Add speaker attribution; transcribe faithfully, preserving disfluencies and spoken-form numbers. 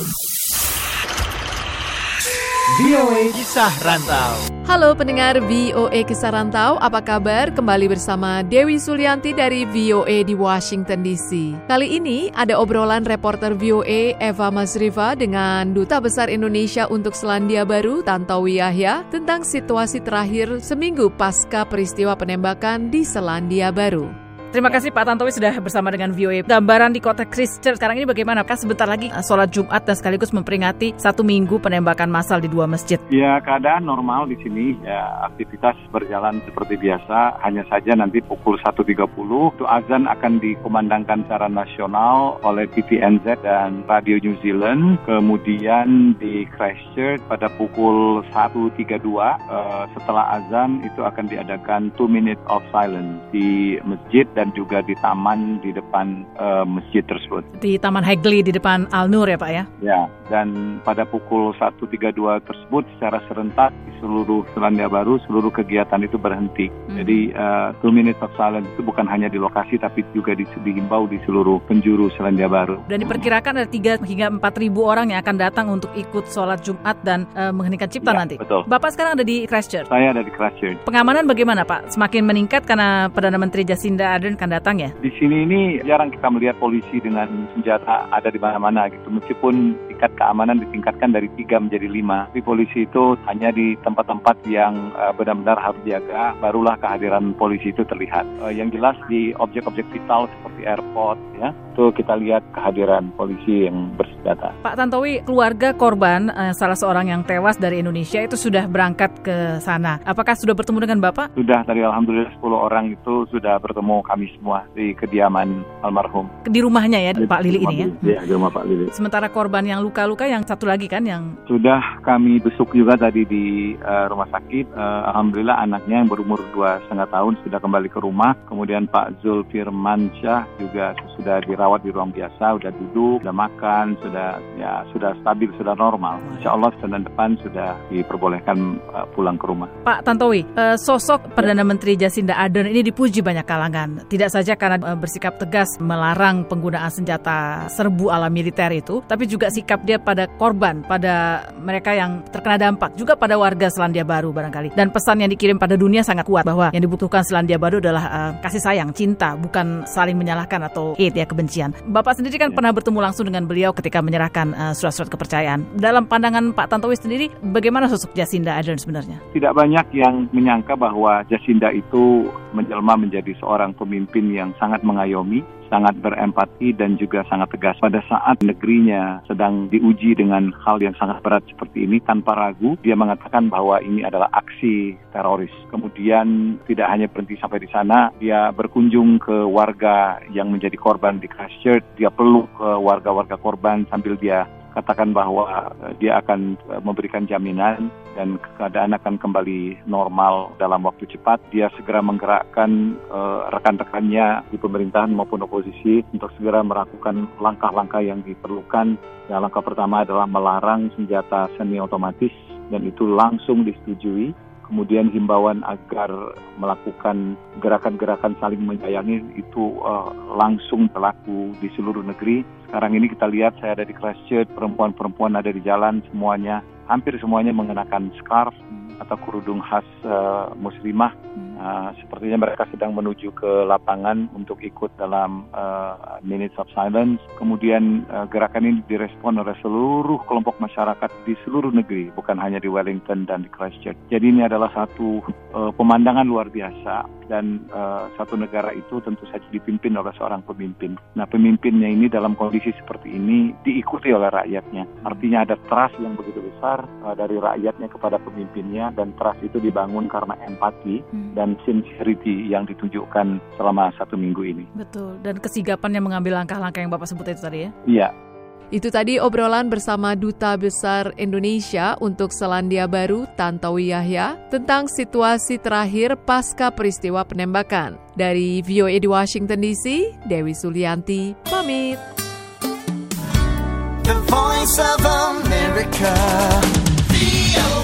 Speaker 1: V O A Kisah Rantau.
Speaker 2: Halo pendengar V O A Kisah Rantau, apa kabar? Kembali bersama Dewi Sulianti dari V O A di Washington D C. Kali ini ada obrolan reporter V O A Eva Masrifa dengan Duta Besar Indonesia untuk Selandia Baru, Tantowi Yahya, tentang situasi terakhir seminggu pasca peristiwa penembakan di Selandia Baru.
Speaker 3: Terima kasih Pak Tantowi sudah bersama dengan V O A. Gambaran di kota Christchurch sekarang ini bagaimana? Kan sebentar lagi sholat Jumat dan sekaligus memperingati satu minggu penembakan massal di dua masjid.
Speaker 4: Ya, keadaan normal di sini. Ya, aktivitas berjalan seperti biasa. Hanya saja nanti pukul satu tiga puluh itu azan akan dikumandangkan secara nasional oleh T V N Z dan Radio New Zealand. Kemudian di Christchurch pada pukul satu tiga puluh dua uh, setelah azan itu akan diadakan two minutes of silence di masjid dan juga di taman di depan uh, masjid tersebut.
Speaker 3: Di Taman Hagley di depan Al-Nur ya Pak ya?
Speaker 4: Ya, dan pada pukul satu tiga puluh dua tersebut secara serentak di seluruh Selandia Baru, seluruh kegiatan itu berhenti. Hmm. Jadi uh, two minutes of silence itu bukan hanya di lokasi tapi juga di, dihimbau di seluruh penjuru Selandia Baru.
Speaker 3: Dan diperkirakan ada tiga hingga empat ribu orang yang akan datang untuk ikut sholat Jumat dan uh, mengheningkan cipta
Speaker 4: ya,
Speaker 3: nanti.
Speaker 4: Betul.
Speaker 3: Bapak sekarang ada di Christchurch?
Speaker 4: Saya ada di Christchurch.
Speaker 3: Pengamanan bagaimana Pak? Semakin meningkat karena Perdana Menteri Jacinda Ardern kan datang ya?
Speaker 4: Di sini ini jarang kita melihat polisi dengan senjata ada di mana-mana gitu. Meskipun tingkat keamanan ditingkatkan dari tiga menjadi lima. Tapi polisi itu hanya di tempat-tempat yang uh, benar-benar harus dijaga, barulah kehadiran polisi itu terlihat. Uh, yang jelas di objek-objek vital seperti airport ya, itu kita lihat kehadiran polisi yang bersenjata.
Speaker 3: Pak Tantowi, keluarga korban uh, salah seorang yang tewas dari Indonesia itu sudah berangkat ke sana. Apakah sudah bertemu dengan Bapak?
Speaker 4: Sudah, tadi alhamdulillah sepuluh orang itu sudah bertemu kami semua di kediaman almarhum.
Speaker 3: Di rumahnya ya, di, Pak Lili ini ya?
Speaker 4: Iya, di rumah Pak Lili.
Speaker 3: Sementara korban yang luka-luka yang satu lagi kan yang...
Speaker 4: Sudah kami besuk juga tadi di uh, rumah sakit. Uh, Alhamdulillah anaknya yang berumur dua setengah tahun sudah kembali ke rumah. Kemudian Pak Zulfirmansyah juga sudah dirawat di ruang biasa, sudah duduk, sudah makan, sudah ya sudah stabil, sudah normal. Insya Allah Senin depan sudah diperbolehkan uh, pulang ke rumah.
Speaker 3: Pak Tantowi, uh, sosok Perdana Menteri Jacinda Ardern ini dipuji banyak kalangan. Tidak saja karena bersikap tegas melarang penggunaan senjata serbu ala militer itu, tapi juga sikap dia pada korban, pada mereka yang terkena dampak, juga pada warga Selandia Baru barangkali. Dan pesan yang dikirim pada dunia sangat kuat bahwa yang dibutuhkan Selandia Baru adalah uh, kasih sayang, cinta, bukan saling menyalahkan atau hate ya, kebencian. Bapak sendiri kan ya. pernah bertemu langsung dengan beliau ketika menyerahkan uh, surat-surat kepercayaan. Dalam pandangan Pak Tantowi sendiri, bagaimana sosok Jacinda Ardern sebenarnya? Tidak
Speaker 4: banyak yang menyangka bahwa Jacinda itu menjelma menjadi seorang pemimpin yang sangat mengayomi, sangat berempati dan juga sangat tegas. Pada saat negerinya sedang diuji dengan hal yang sangat berat seperti ini, tanpa ragu dia mengatakan bahwa ini adalah aksi teroris. Kemudian tidak hanya berhenti sampai di sana, dia berkunjung ke warga yang menjadi korban di Christchurch, dia peluk ke warga-warga korban sambil dia katakan bahwa dia akan memberikan jaminan dan keadaan akan kembali normal dalam waktu cepat. Dia segera menggerakkan uh, rekan-rekannya di pemerintahan maupun oposisi untuk segera melakukan langkah-langkah yang diperlukan. Ya, langkah pertama adalah melarang senjata semi otomatis dan itu langsung disetujui. Kemudian himbauan agar melakukan gerakan-gerakan saling menyayangi itu uh, langsung berlaku di seluruh negeri. Sekarang ini kita lihat, saya ada di Christchurch, perempuan-perempuan ada di jalan semuanya, hampir semuanya mengenakan scarf atau kerudung khas uh, muslimah. Uh, sepertinya mereka sedang menuju ke lapangan untuk ikut dalam uh, Minutes of Silence. Kemudian uh, gerakan ini direspon oleh seluruh kelompok masyarakat di seluruh negeri, bukan hanya di Wellington dan di Christchurch. Jadi ini adalah satu uh, pemandangan luar biasa dan uh, satu negara itu tentu saja dipimpin oleh seorang pemimpin. Nah, pemimpinnya ini dalam kondisi seperti ini diikuti oleh rakyatnya. Artinya ada trust yang begitu besar uh, dari rakyatnya kepada pemimpinnya, dan trust itu dibangun karena empati hmm. dan sincerity yang ditunjukkan selama satu minggu ini.
Speaker 3: Betul, dan kesigapan yang mengambil langkah-langkah yang Bapak sebut itu tadi ya?
Speaker 4: Iya.
Speaker 2: Itu tadi obrolan bersama Duta Besar Indonesia untuk Selandia Baru, Tantowi Yahya, tentang situasi terakhir pasca peristiwa penembakan. Dari V O A di Washington D C, Dewi Sulianti, pamit.
Speaker 1: The Voice of America, V O A.